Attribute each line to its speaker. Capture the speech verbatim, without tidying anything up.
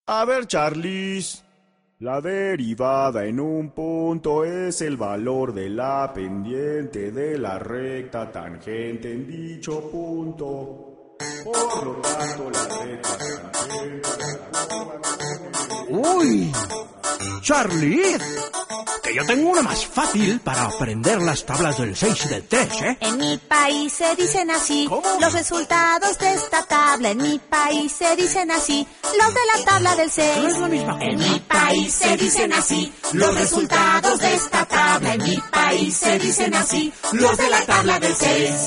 Speaker 1: A ver, Charlis. La derivada en un punto es el valor de la pendiente de la recta tangente en dicho punto. Por lo tanto, la recta tangente...
Speaker 2: ¡Uy! ¡Charlie! Que yo tengo una más fácil para aprender las tablas del seis y del tres, ¿eh?
Speaker 3: En mi país se dicen así.
Speaker 2: ¿Cómo?
Speaker 3: Los resultados de esta tabla. En mi país se dicen así. Los de la tabla del seis.
Speaker 2: No es la misma cosa.
Speaker 3: En mi país se dicen así. Los resultados de esta tabla. En mi país se dicen así. Los de la tabla del seis.